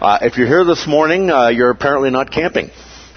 If you're here this morning, you're apparently not camping.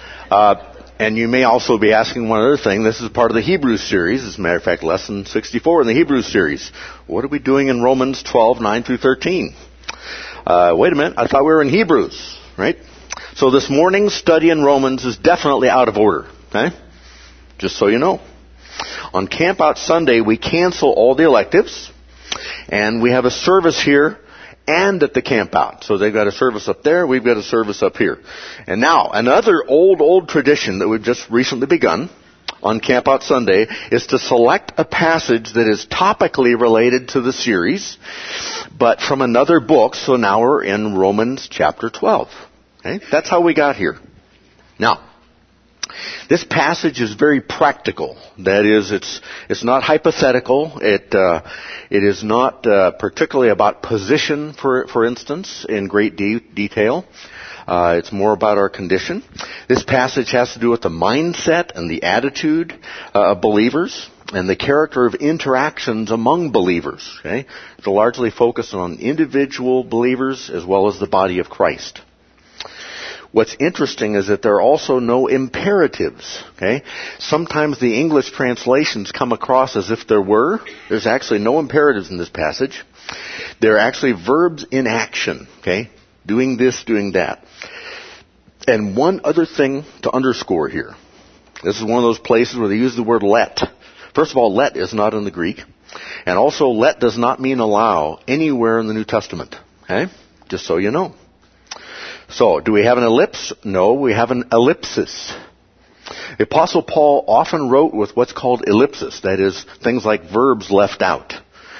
And you may also be asking one other thing. This is part of the Hebrews series. As a matter of fact, lesson 64 in the Hebrews series. What are we doing in Romans 12, 9 through 13? Wait a minute. I thought we were in Hebrews, right? So this morning's study in Romans is definitely out of order, okay? Just so you know. On Camp Out Sunday, we cancel all the electives, and we have a service here and at the camp out. So they've got a service up there, we've got a service up here. And now, another old tradition that we've just recently begun on Camp Out Sunday is to select a passage that is topically related to the series, but from another book. So now we're in Romans chapter 12. Okay? That's how we got here. Now, this passage is very practical. That is, it's not hypothetical. It is not particularly about position, for instance, in great detail. It's more about our condition. This passage has to do with the mindset and the attitude of believers and the character of interactions among believers. Okay? It's largely focused on individual believers as well as the body of Christ. What's interesting is that there are also no imperatives, okay? Sometimes the English translations come across as if there were. There's actually no imperatives in this passage. They're actually verbs in action, okay? Doing this, doing that. And one other thing to underscore here. This is one of those places where they use the word let. First of all, let is not in the Greek. And also, let does not mean allow anywhere in the New Testament, okay? Just so you know. So, do we have an ellipse? No, we have an ellipsis. The Apostle Paul often wrote with what's called ellipsis, that is, things like verbs left out.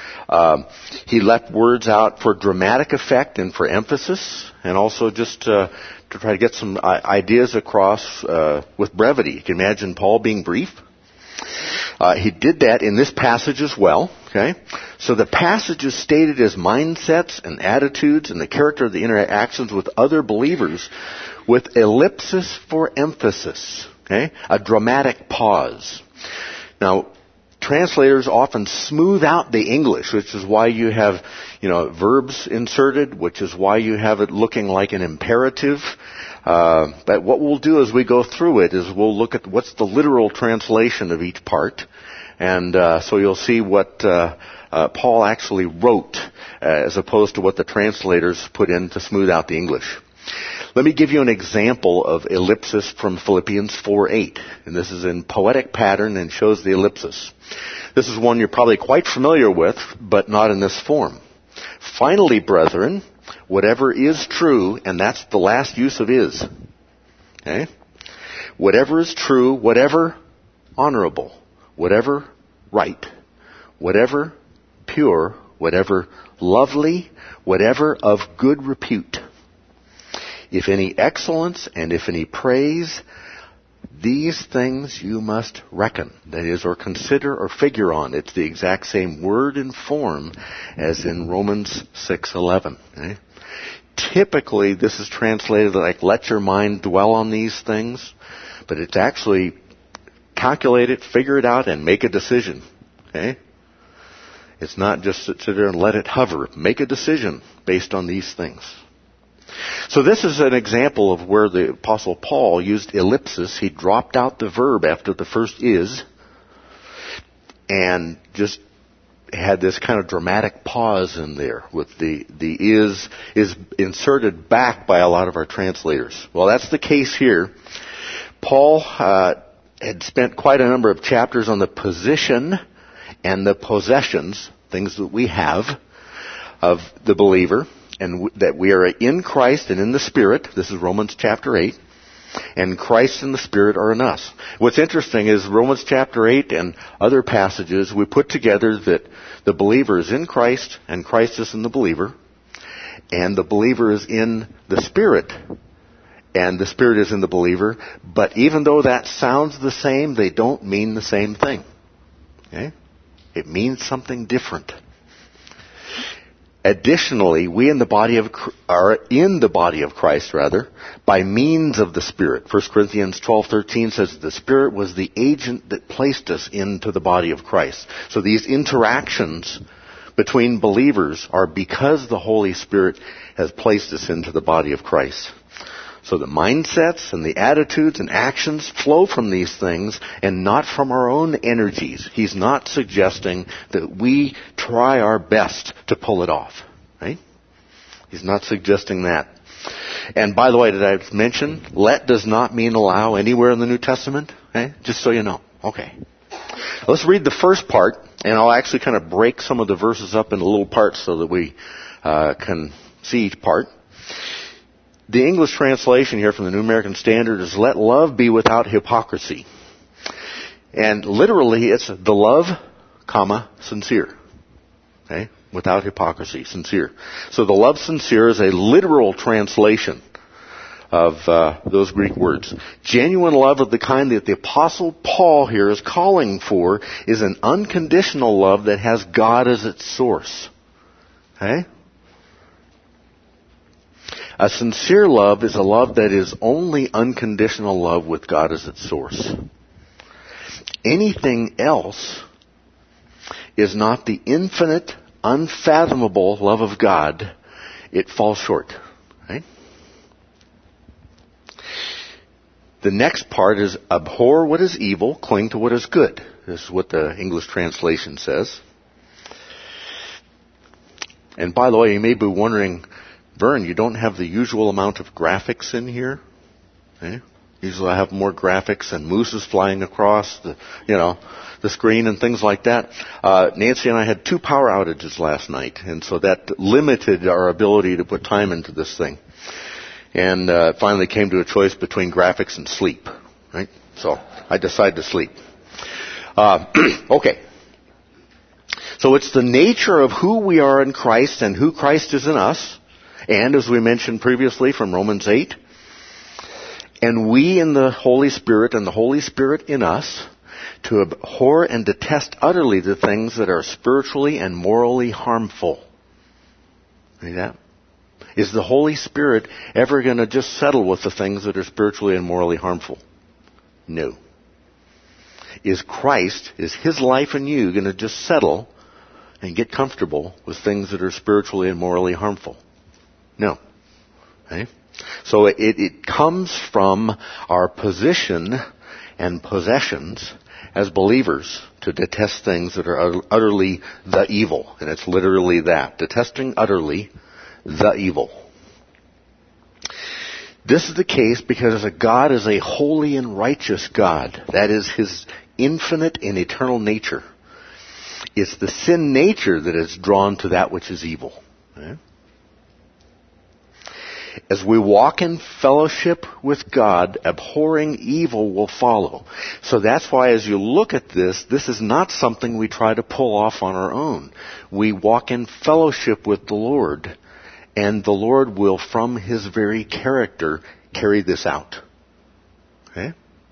He left words out for dramatic effect and for emphasis, and also just to try to get some ideas across with brevity. You can imagine Paul being brief. He did that in this passage as well. Okay, so the passage is stated as mindsets and attitudes and the character of the interactions with other believers, with ellipsis for emphasis. Okay, a dramatic pause. Now, translators often smooth out the English, which is why you have, verbs inserted, which is why you have it looking like an imperative. But what we'll do as we go through it is we'll look at what's the literal translation of each part. And so you'll see what Paul actually wrote as opposed to what the translators put in to smooth out the English. Let me give you an example of ellipsis from Philippians 4:8. And this is in poetic pattern and shows the ellipsis. This is one you're probably quite familiar with, but not in this form. Finally, brethren, whatever is true, and that's the last use of is. Okay? Whatever is true, whatever honorable, whatever right, whatever pure, whatever lovely, whatever of good repute. If any excellence and if any praise, these things you must reckon. That is, or consider or figure on. It's the exact same word and form as in Romans 6:11. Okay? Typically, this is translated like, let your mind dwell on these things. But it's actually calculate it, figure it out, and make a decision. Okay? It's not just sit there and let it hover. Make a decision based on these things. So this is an example of where the Apostle Paul used ellipsis. He dropped out the verb after the first is and just had this kind of dramatic pause in there with the is inserted back by a lot of our translators. Well, that's the case here. Paul had spent quite a number of chapters on the position and the possessions, things that we have of the believer, and that we are in Christ and in the Spirit. This is Romans chapter 8. And Christ and the Spirit are in us. What's interesting is Romans chapter 8 and other passages, we put together that the believer is in Christ and Christ is in the believer. And the believer is in the Spirit and the Spirit is in the believer. But even though that sounds the same, they don't mean the same thing. Okay? It means something different. Additionally, we are in the body of Christ, by means of the Spirit. 1 Corinthians 12:13 says the Spirit was the agent that placed us into the body of Christ. So these interactions between believers are because the Holy Spirit has placed us into the body of Christ. So the mindsets and the attitudes and actions flow from these things and not from our own energies. He's not suggesting that we try our best to pull it off, right? He's not suggesting that. And by the way, did I mention, let does not mean allow anywhere in the New Testament? Okay? Just so you know. Okay. Let's read the first part, and I'll actually kind of break some of the verses up into little parts so that we can see each part. The English translation here from the New American Standard is, let love be without hypocrisy. And literally, it's the love, comma, sincere. Okay? Without hypocrisy, sincere. So the love sincere is a literal translation of those Greek words. Genuine love of the kind that the Apostle Paul here is calling for is an unconditional love that has God as its source. Okay? A sincere love is a love that is only unconditional love with God as its source. Anything else is not the infinite, unfathomable love of God. It falls short. Right? The next part is abhor what is evil, cling to what is good. This is what the English translation says. And by the way, you may be wondering, Vern, you don't have the usual amount of graphics in here. Okay? Usually I have more graphics and mooses flying across the screen and things like that. Nancy and I had 2 power outages last night, and so that limited our ability to put time into this thing. And finally came to a choice between graphics and sleep. Right? So I decided to sleep. Okay. So it's the nature of who we are in Christ and who Christ is in us. And as we mentioned previously from Romans 8, and we in the Holy Spirit and the Holy Spirit in us, to abhor and detest utterly the things that are spiritually and morally harmful. See that? Is the Holy Spirit ever going to just settle with the things that are spiritually and morally harmful? No. Is Christ, is His life in you going to just settle and get comfortable with things that are spiritually and morally harmful? No. Okay? So it comes from our position and possessions as believers to detest things that are utterly the evil. And it's literally that. Detesting utterly the evil. This is the case because God is a holy and righteous God. That is His infinite and eternal nature. It's the sin nature that is drawn to that which is evil. Okay? As we walk in fellowship with God, abhorring evil will follow. So that's why as you look at this is not something we try to pull off on our own. We walk in fellowship with the Lord, and the Lord will, from His very character, carry this out. Okay?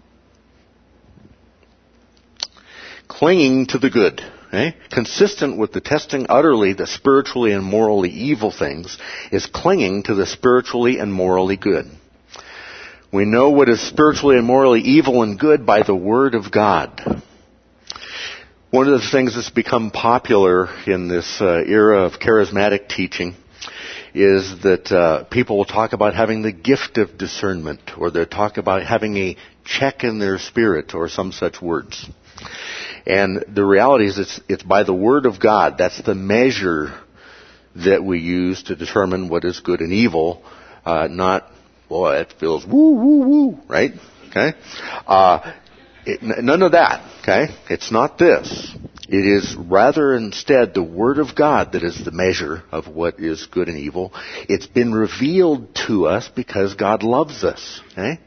Clinging to the good. Okay? Consistent with detesting utterly the spiritually and morally evil things is clinging to the spiritually and morally good. We know what is spiritually and morally evil and good by the Word of God. One of the things that's become popular in this era of charismatic teaching is that people will talk about having the gift of discernment, or they'll talk about having a check in their spirit, or some such words. And the reality is it's by the Word of God. That's the measure that we use to determine what is good and evil, not, boy, it feels woo, woo, woo, right? Okay? None of that, okay? It's not this. It is rather instead the Word of God that is the measure of what is good and evil. It's been revealed to us because God loves us, okay?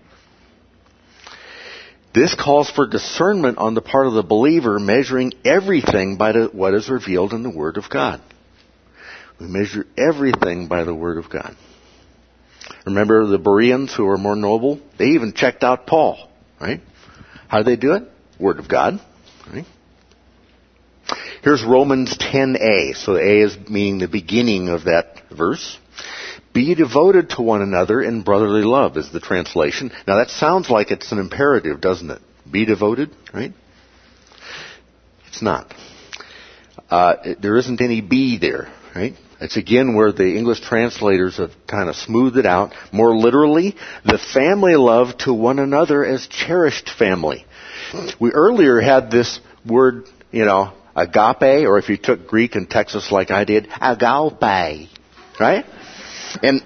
This calls for discernment on the part of the believer, measuring everything by what is revealed in the Word of God. We measure everything by the Word of God. Remember the Bereans who were more noble? They even checked out Paul, right? How did they do it? Word of God, right? Here's Romans 10a. So the A is meaning the beginning of that verse. Be devoted to one another in brotherly love is the translation. Now that sounds like it's an imperative, doesn't it? Be devoted, right? It's not. there isn't any B there, right? It's again where the English translators have kind of smoothed it out. More literally, the family love to one another as cherished family. We earlier had this word, agape, or if you took Greek in Texas like I did, agape, right? And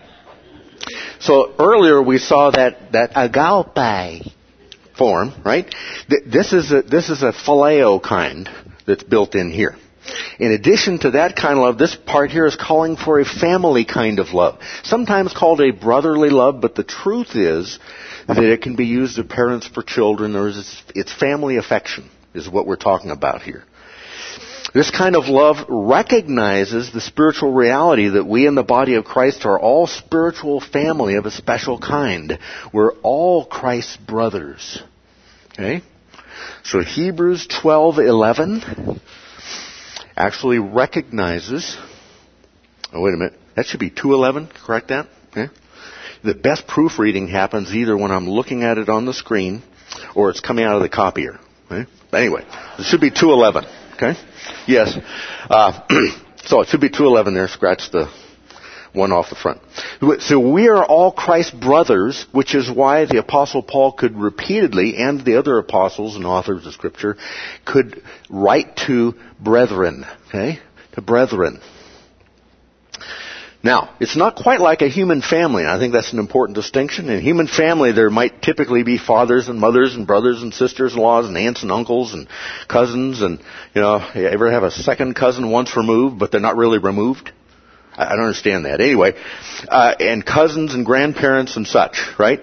so earlier we saw that agape form, right? This is a phileo kind that's built in here. In addition to that kind of love, this part here is calling for a family kind of love. Sometimes called a brotherly love, but the truth is that it can be used as parents for children, or it's family affection is what we're talking about here. This kind of love recognizes the spiritual reality that we in the body of Christ are all spiritual family of a special kind. We're all Christ's brothers. Okay? So Hebrews 12:11 actually recognizes, wait a minute, that should be 2:11, correct that? Okay. The best proofreading happens either when I'm looking at it on the screen or it's coming out of the copier. Okay? Anyway, it should be 2:11, okay? Yes. So it should be 2:11 there, scratch the one off the front. So we are all Christ's brothers, which is why the Apostle Paul could repeatedly, and the other apostles and authors of Scripture, could write to brethren, okay? To brethren. Now, it's not quite like a human family. I think that's an important distinction. In human family, there might typically be fathers and mothers and brothers and sisters-in-laws and aunts and uncles and cousins and, you ever have a second cousin once removed, but they're not really removed? I don't understand that. Anyway, and cousins and grandparents and such, right?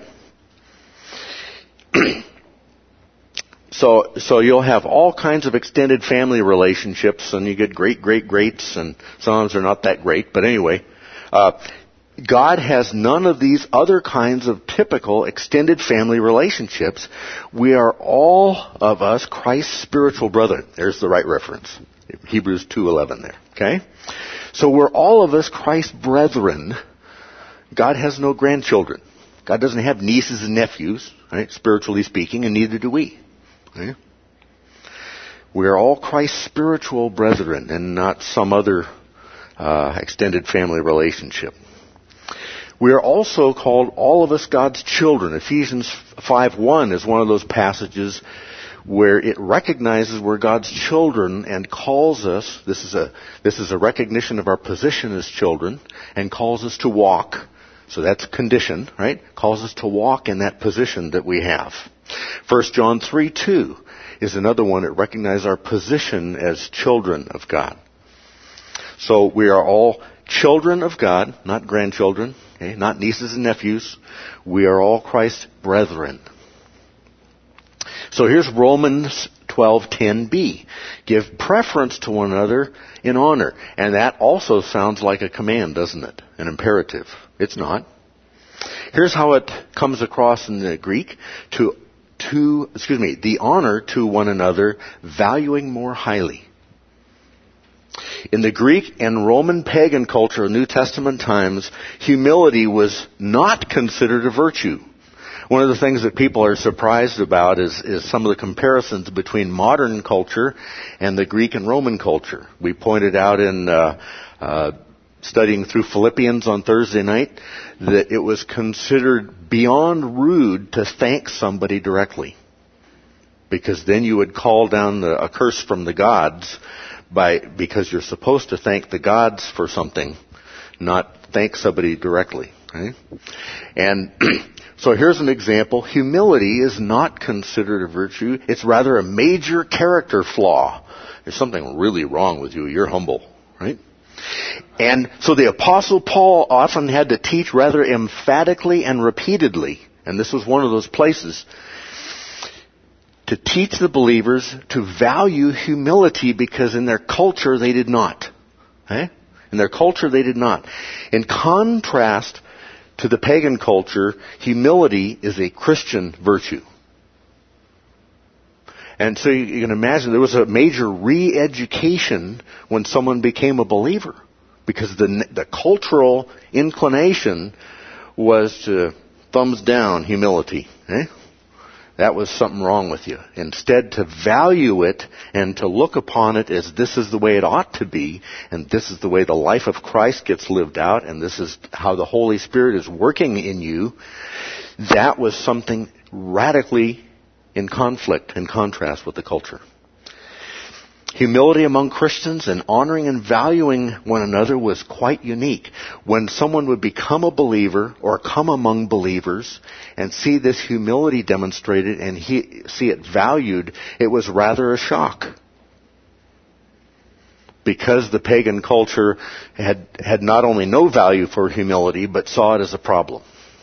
So you'll have all kinds of extended family relationships, and you get great-great-greats, and sometimes they're not that great. But anyway, God has none of these other kinds of typical extended family relationships. We are all of us Christ's spiritual brethren. There's the right reference. Hebrews 2:11 there, okay? So we're all of us Christ's brethren. God has no grandchildren. God doesn't have nieces and nephews, right? Spiritually speaking, and neither do we. Right? We are all Christ's spiritual brethren and not some other extended family relationship. We are also called all of us God's children. Ephesians 5:1 is one of those passages where it recognizes we're God's children and calls us, this is a recognition of our position as children, and calls us to walk. So that's a condition, right? Calls us to walk in that position that we have. 1 John 3:2 is another one that recognizes our position as children of God. So we are all children of God, not grandchildren, okay? Not nieces and nephews. We are all Christ's brethren. So here's Romans 12:10b. Give preference to one another in honor. And that also sounds like a command, doesn't it? An imperative. It's not. Here's how it comes across in the Greek. The honor to one another, valuing more highly. In the Greek and Roman pagan culture of New Testament times, humility was not considered a virtue. One of the things that people are surprised about is some of the comparisons between modern culture and the Greek and Roman culture. We pointed out in studying through Philippians on Thursday night that it was considered beyond rude to thank somebody directly, because then you would call down a curse from the gods because you're supposed to thank the gods for something, not thank somebody directly. Right? And so here's an example. Humility is not considered a virtue. It's rather a major character flaw. There's something really wrong with you. You're humble, right? And so the Apostle Paul often had to teach rather emphatically and repeatedly, and this was one of those places, to teach the believers to value humility, because in their culture they did not. Okay? In their culture they did not. In contrast to the pagan culture, humility is a Christian virtue. And so you can imagine there was a major re-education when someone became a believer, because the cultural inclination was to thumbs down humility. that was something wrong with you. Instead, to value it and to look upon it as this is the way it ought to be, and this is the way the life of Christ gets lived out, and this is how the Holy Spirit is working in you, that was something radically in conflict, in contrast with the culture. Humility among Christians and honoring and valuing one another was quite unique. When someone would become a believer or come among believers and see this humility demonstrated and see it valued, it was rather a shock. Because the pagan culture had not only no value for humility, but saw it as a problem.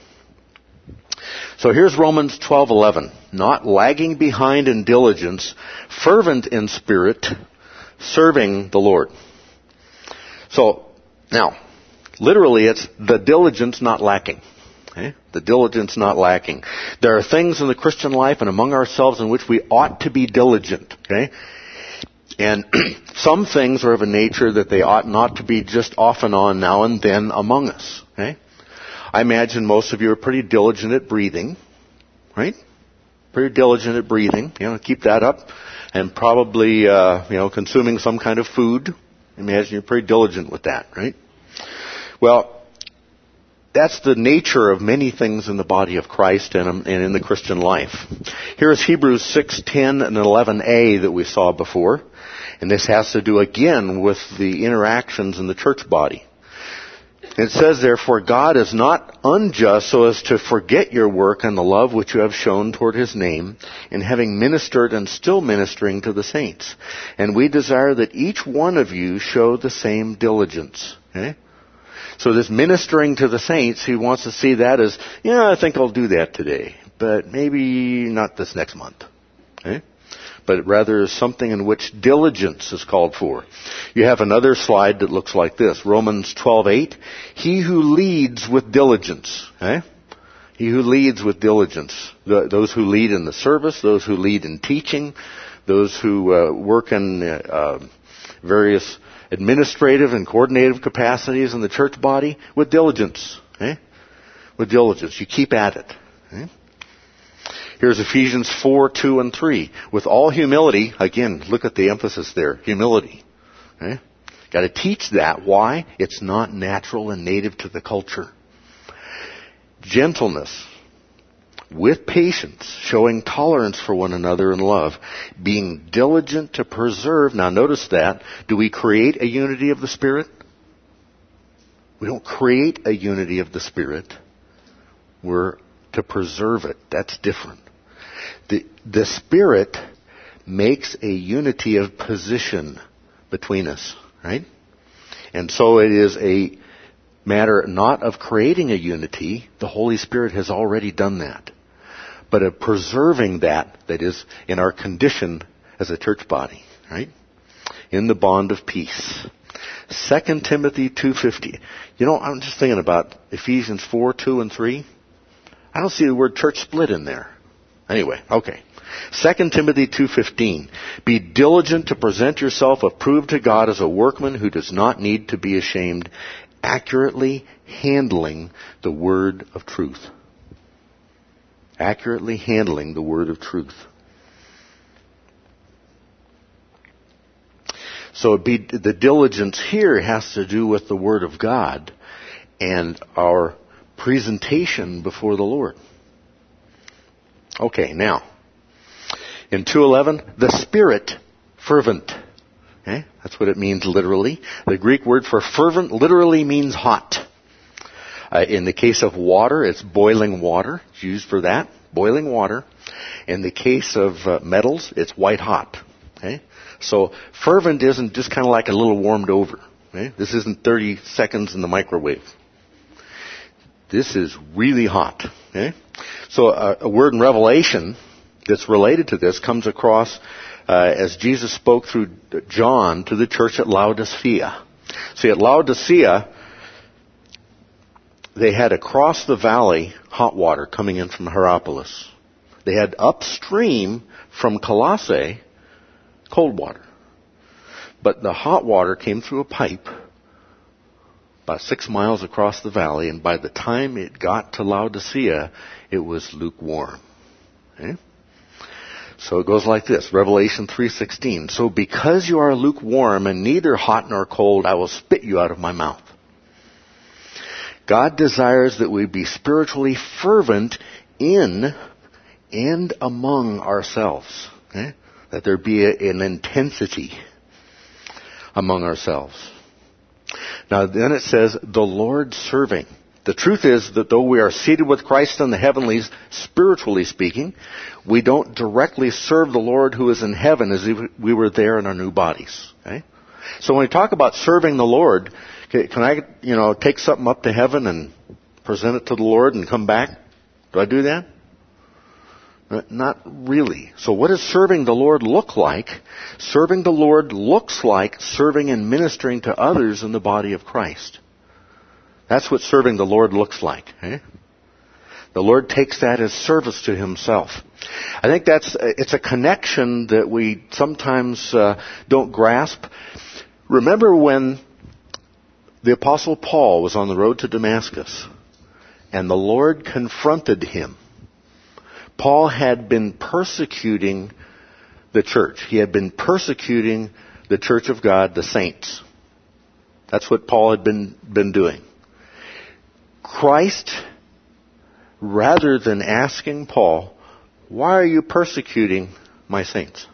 So here's Romans 12:11. Not lagging behind in diligence, fervent in spirit, serving the Lord. So, now, literally it's the diligence not lacking. Okay? The diligence not lacking. There are things in the Christian life and among ourselves in which we ought to be diligent. Okay? And some things are of a nature that they ought not to be just off and on now and then among us. Okay? I imagine most of you are pretty diligent at breathing, right? Pretty diligent at breathing. Keep that up. And probably, consuming some kind of food. Imagine you're pretty diligent with that, right? Well, that's the nature of many things in the body of Christ and in the Christian life. Here's Hebrews 6:10 and 11a that we saw before. And this has to do again with the interactions in the church body. It says, therefore, God is not unjust so as to forget your work and the love which you have shown toward His name in having ministered and still ministering to the saints. And we desire that each one of you show the same diligence. Okay? So this ministering to the saints, He wants to see that as, I think I'll do that today, but maybe not this next month. Okay? But rather is something in which diligence is called for. You have another slide that looks like this. Romans 12:8. He who leads with diligence. Okay? He who leads with diligence. Those who lead in the service, those who lead in teaching, those who work in various administrative and coordinative capacities in the church body, with diligence. Okay? With diligence. You keep at it. Okay? Here's Ephesians 4:2 and 3. With all humility, again, look at the emphasis there, humility. Okay? Got to teach that. Why? It's not natural and native to the culture. Gentleness, with patience, showing tolerance for one another in love, being diligent to preserve. Now notice that. Do we create a unity of the Spirit? We don't create a unity of the Spirit. We're to preserve it. That's different. The Spirit makes a unity of position between us, right? And so it is a matter not of creating a unity. The Holy Spirit has already done that. But of preserving that is in our condition as a church body, right? In the bond of peace. 2 Timothy 2:50. I'm just thinking about Ephesians 4:2 and 3. I don't see the word church split in there. Anyway, okay. 2 Timothy 2:15. Be diligent to present yourself approved to God as a workman who does not need to be ashamed, accurately handling the word of truth. Accurately handling the word of truth. So the diligence here has to do with the word of God and our presentation before the Lord. Okay, now, in 2:11, the Spirit fervent. Okay, that's what it means literally. The Greek word for fervent literally means hot. In the case of water, it's boiling water. It's used for that, boiling water. In the case of metals, it's white hot. Okay, so fervent isn't just kind of like a little warmed over. Okay? This isn't 30 seconds in the microwave. This is really hot. Okay? So a word in Revelation that's related to this comes across as Jesus spoke through John to the church at Laodicea. See, at Laodicea, they had across the valley hot water coming in from Hierapolis. They had upstream from Colossae cold water. But the hot water came through a pipe about 6 miles across the valley, and by the time it got to Laodicea, it was lukewarm. Okay? So it goes like this, Revelation 3:16. So because you are lukewarm and neither hot nor cold, I will spit you out of my mouth. God desires that we be spiritually fervent in and among ourselves. Okay? That there be an intensity among ourselves. Now then it says, the Lord serving. The truth is that though we are seated with Christ in the heavenlies, spiritually speaking, we don't directly serve the Lord who is in heaven as if we were there in our new bodies. Okay? So when we talk about serving the Lord, can I, take something up to heaven and present it to the Lord and come back? Do I do that? Not really. So what does serving the Lord look like? Serving the Lord looks like serving and ministering to others in the body of Christ. That's what serving the Lord looks like. Eh? The Lord takes that as service to Himself. I think it's a connection that we sometimes don't grasp. Remember when the Apostle Paul was on the road to Damascus and the Lord confronted him. Paul had been persecuting the church. He had been persecuting the church of God, the saints. That's what Paul had been doing. Christ, rather than asking Paul, why are you persecuting my saints?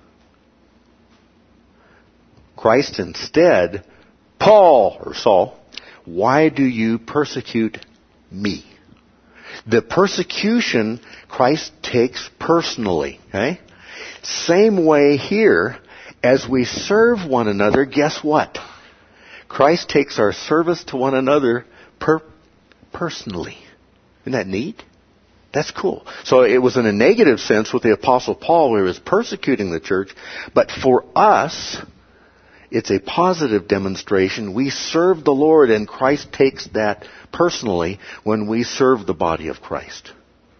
Christ instead, Saul, why do you persecute me? The persecution Christ takes personally. Okay? Same way here, as we serve one another, guess what? Christ takes our service to one another personally. Isn't that neat? That's cool. So it was in a negative sense with the Apostle Paul where he was persecuting the church, but for us, it's a positive demonstration. We serve the Lord and Christ takes that personally when we serve the body of Christ.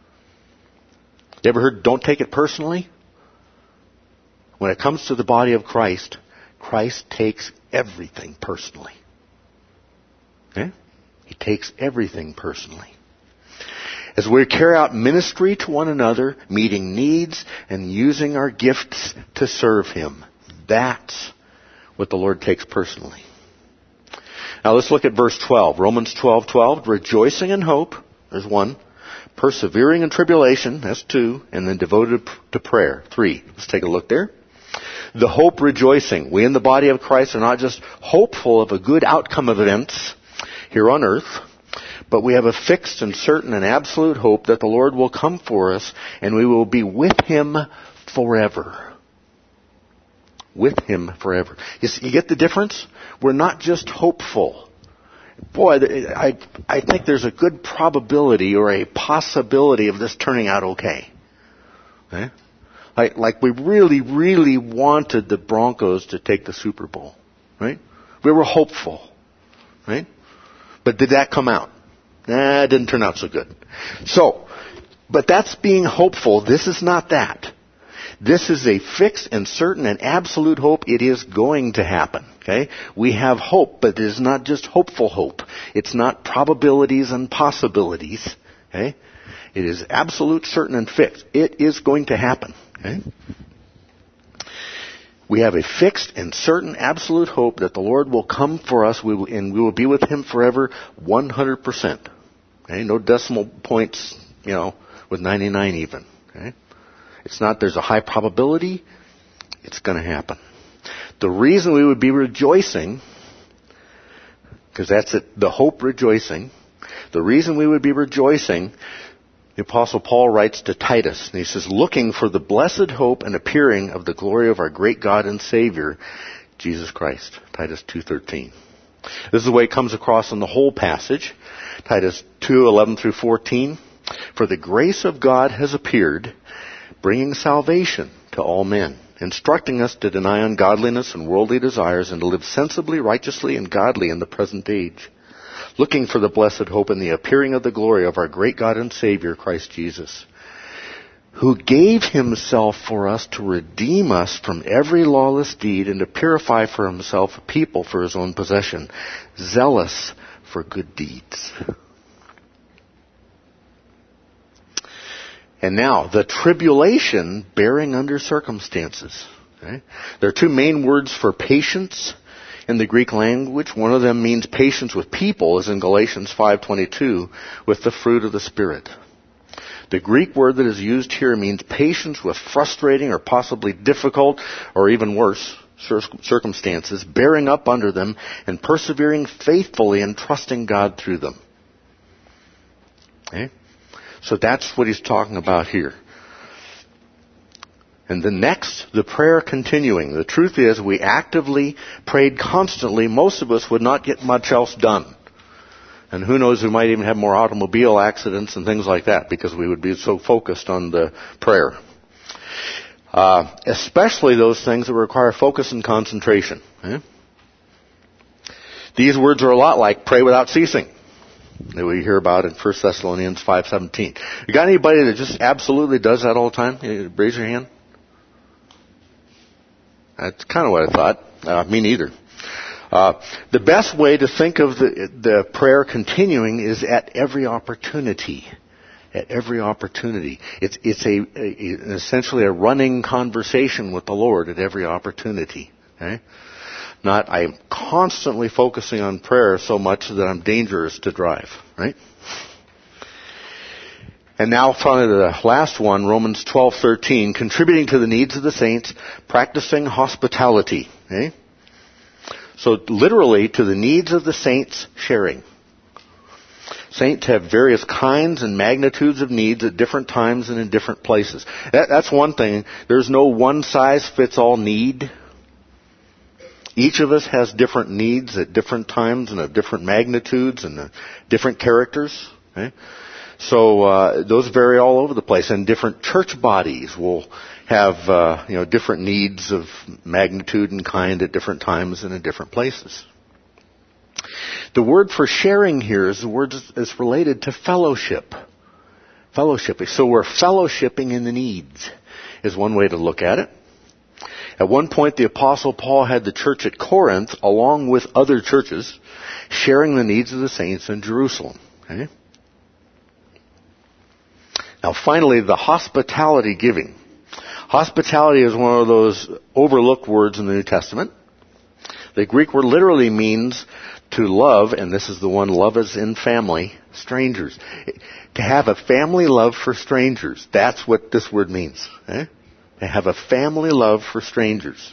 You ever heard, don't take it personally? When it comes to the body of Christ, Christ takes everything personally. Okay? He takes everything personally. As we carry out ministry to one another, meeting needs, and using our gifts to serve Him, that's what the Lord takes personally. Now let's look at verse 12. Romans 12:12. Rejoicing in hope, there's one. Persevering in tribulation, that's two. And then devoted to prayer, three. Let's take a look there. The hope rejoicing. We in the body of Christ are not just hopeful of a good outcome of events here on earth, but we have a fixed and certain and absolute hope that the Lord will come for us and we will be with Him forever. With Him forever. You get the difference? We're not just hopeful. Boy, I think there's a good probability or a possibility of this turning out okay. Okay? Like we really, really wanted the Broncos to take the Super Bowl. Right? We were hopeful. Right? But did that come out? Nah, it didn't turn out so good. So, but that's being hopeful. This is not that. This is a fixed and certain and absolute hope. It is going to happen. Okay? We have hope, but it is not just hopeful hope. It's not probabilities and possibilities. Okay? It is absolute, certain, and fixed. It is going to happen. Okay? We have a fixed and certain absolute hope that the Lord will come for us and we will be with Him forever 100%. Okay? No decimal points, with 99 even. Okay? It's not there's a high probability. It's going to happen. The reason we would be rejoicing, because that's it, the hope rejoicing, the reason we would be rejoicing, the Apostle Paul writes to Titus, and he says, looking for the blessed hope and appearing of the glory of our great God and Savior, Jesus Christ. Titus 2:13. This is the way it comes across in the whole passage. Titus 2:11 through 14. For the grace of God has appeared, bringing salvation to all men, instructing us to deny ungodliness and worldly desires and to live sensibly, righteously, and godly in the present age, looking for the blessed hope and the appearing of the glory of our great God and Savior, Christ Jesus, who gave Himself for us to redeem us from every lawless deed and to purify for Himself a people for His own possession, zealous for good deeds. And now, the tribulation bearing under circumstances. Okay? There are two main words for patience in the Greek language. One of them means patience with people, as in Galatians 5:22, with the fruit of the Spirit. The Greek word that is used here means patience with frustrating or possibly difficult or even worse circumstances, bearing up under them and persevering faithfully and trusting God through them. Okay? So that's what he's talking about here. And the next, the prayer continuing. The truth is, we actively prayed constantly. Most of us would not get much else done. And who knows, we might even have more automobile accidents and things like that because we would be so focused on the prayer. Especially those things that require focus and concentration. These words are a lot like pray without ceasing, that we hear about in 1 Thessalonians 5:17. You got anybody that just absolutely does that all the time? Raise your hand. That's kind of what I thought. Me neither. The best way to think of the prayer continuing is at every opportunity. At every opportunity. It's essentially a running conversation with the Lord at every opportunity. Okay? Not, I'm constantly focusing on prayer so much that I'm dangerous to drive, right? And now finally the last one, Romans 12:13, contributing to the needs of the saints, practicing hospitality. Okay? So literally, to the needs of the saints, sharing. Saints have various kinds and magnitudes of needs at different times and in different places. That's one thing. There's no one-size-fits-all need. Each of us has different needs at different times and at different magnitudes and different characters. Okay? So those vary all over the place. And different church bodies will have different needs of magnitude and kind at different times and in different places. The word for sharing here is the word that's related to fellowship. Fellowship. So we're fellowshipping in the needs is one way to look at it. At one point, the Apostle Paul had the church at Corinth, along with other churches, sharing the needs of the saints in Jerusalem. Okay? Now, finally, the hospitality giving. Hospitality is one of those overlooked words in the New Testament. The Greek word literally means to love, and this is the one, love as in family, strangers. To have a family love for strangers. That's what this word means. Okay? To have a family love for strangers.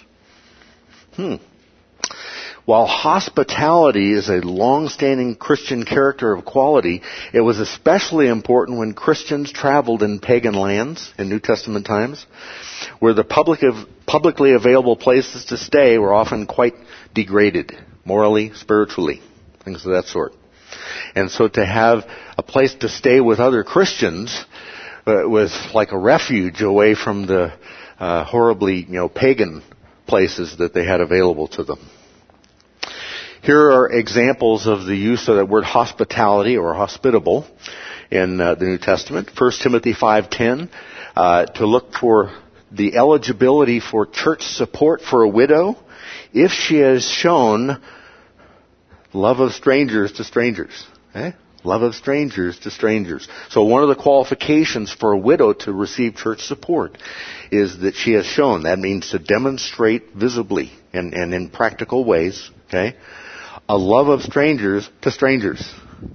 While hospitality is a long-standing Christian character of quality, it was especially important when Christians traveled in pagan lands in New Testament times, where the publicly available places to stay were often quite degraded, morally, spiritually, things of that sort. And so to have a place to stay with other Christians was like a refuge away from the horribly, pagan places that they had available to them. Here are examples of the use of that word hospitality or hospitable in the New Testament. 1 Timothy 5:10, to look for the eligibility for church support for a widow if she has shown love of strangers to strangers. Love of strangers to strangers. So one of the qualifications for a widow to receive church support is that she has shown. That means to demonstrate visibly and in practical ways, a love of strangers to strangers.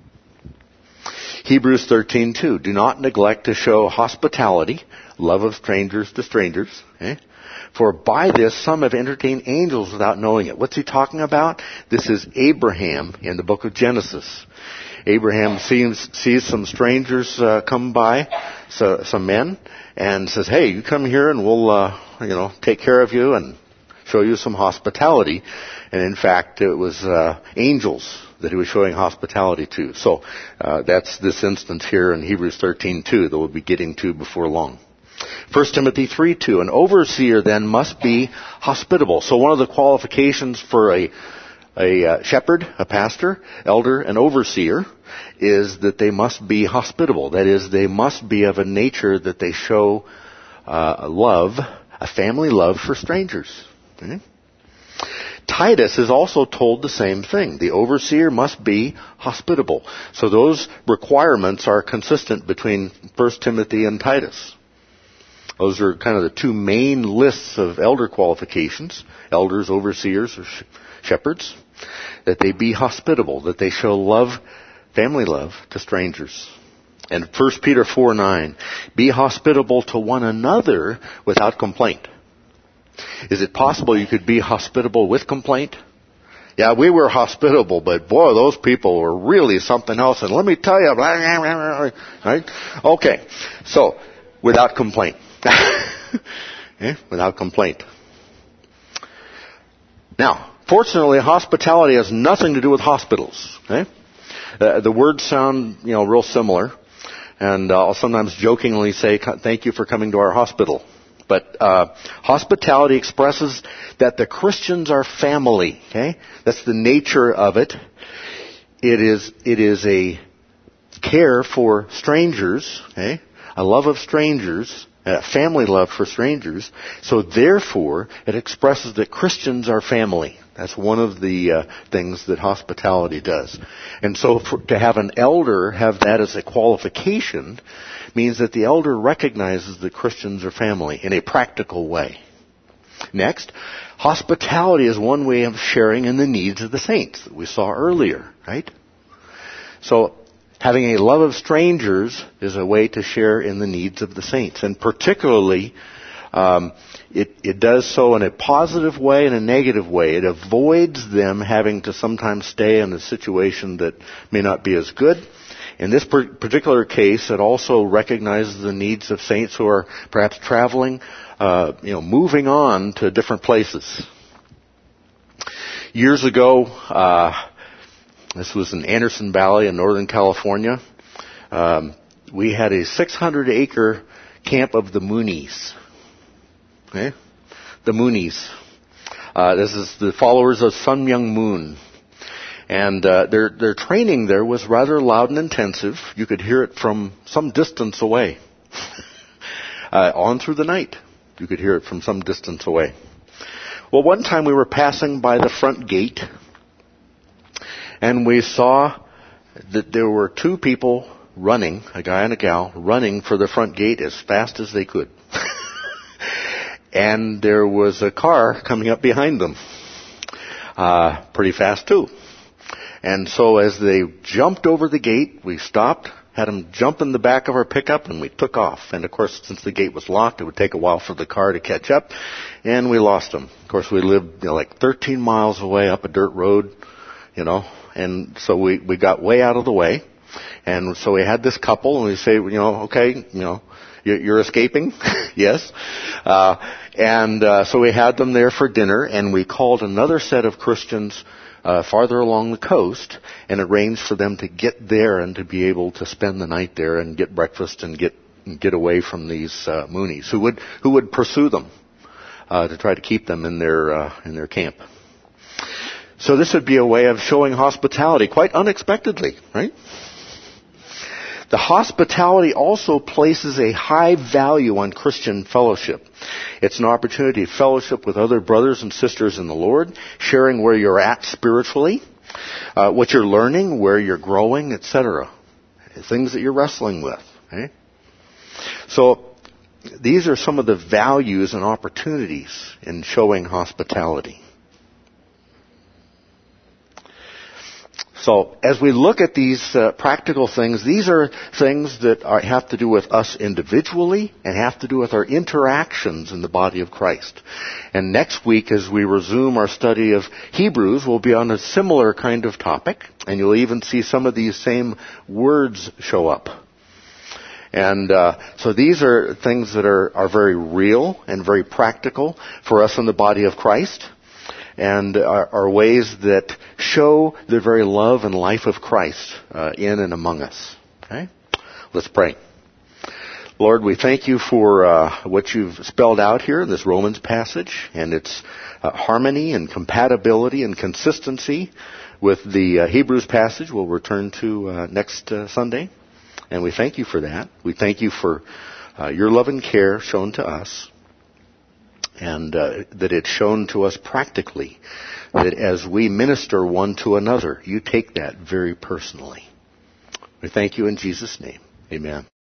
Hebrews 13:2. Do not neglect to show hospitality, love of strangers to strangers. For by this some have entertained angels without knowing it. What's he talking about? This is Abraham in the book of Genesis. Abraham sees some strangers come by, some men, and says, hey, you come here and we'll take care of you and show you some hospitality. And in fact, it was angels that he was showing hospitality to. So that's this instance here in Hebrews 13:2 that we'll be getting to before long. 1 Timothy 3:2, an overseer then must be hospitable. So one of the qualifications for a shepherd, a pastor, elder, an overseer is that they must be hospitable. That is, they must be of a nature that they show love, a family love for strangers. Titus is also told the same thing. The overseer must be hospitable. So those requirements are consistent between 1 Timothy and Titus. Those are kind of the two main lists of elder qualifications, elders, overseers, or shepherds, that they be hospitable, that they show love, family love, to strangers. And 1 Peter 4:9, be hospitable to one another without complaint. Is it possible you could be hospitable with complaint? Yeah, we were hospitable, but boy, those people were really something else. And let me tell you, right? Okay, so without complaint. Without complaint. Now, fortunately, hospitality has nothing to do with hospitals. Okay? The words sound, real similar. And I'll sometimes jokingly say, thank you for coming to our hospital. But hospitality expresses that the Christians are family. Okay, that's the nature of it. It is a care for strangers. Okay, a love of strangers, a family love for strangers. So therefore, it expresses that Christians are family. That's one of the things that hospitality does. And so to have an elder have that as a qualification means that the elder recognizes that Christians are family in a practical way. Next, hospitality is one way of sharing in the needs of the saints that we saw earlier, right? So having a love of strangers is a way to share in the needs of the saints. And particularly, it does so in a positive way and a negative way. It avoids them having to sometimes stay in a situation that may not be as good. In this particular case, it also recognizes the needs of saints who are perhaps traveling, moving on to different places. Years ago, this was in Anderson Valley in Northern California. We had a 600-acre camp of the Moonies. Okay? The Moonies. This is the followers of Sun Myung Moon. And their training there was rather loud and intensive. You could hear it from some distance away. On through the night, you could hear it from some distance away. Well, one time we were passing by the front gate, and we saw that there were two people running, a guy and a gal, running for the front gate as fast as they could. And there was a car coming up behind them, pretty fast too. And so as they jumped over the gate, we stopped, had them jump in the back of our pickup, and we took off. And of course, since the gate was locked, it would take a while for the car to catch up, and we lost them. Of course, we lived like 13 miles away up a dirt road, and so we got way out of the way. And so we had this couple, and we say, okay, you're escaping? Yes. So we had them there for dinner, and we called another set of Christians farther along the coast and arranged for them to get there and to be able to spend the night there and get breakfast and get away from these Moonies who would pursue them to try to keep them in their camp. So this would be a way of showing hospitality quite unexpectedly, right? The hospitality also places a high value on Christian fellowship. It's an opportunity to fellowship with other brothers and sisters in the Lord, sharing where you're at spiritually, what you're learning, where you're growing, etc. Things that you're wrestling with. Okay? So these are some of the values and opportunities in showing hospitality. So as we look at these practical things, these are things that have to do with us individually and have to do with our interactions in the body of Christ. And next week, as we resume our study of Hebrews, we'll be on a similar kind of topic, and you'll even see some of these same words show up. And so these are things that are very real and very practical for us in the body of Christ, and are ways that show the very love and life of Christ in and among us. Okay? Let's pray. Lord, we thank you for what you've spelled out here in this Romans passage, and its harmony and compatibility and consistency with the Hebrews passage we'll return to next Sunday. And we thank you for that. We thank you for your love and care shown to us. and that it's shown to us practically that as we minister one to another, you take that very personally. We thank you in Jesus' name. Amen.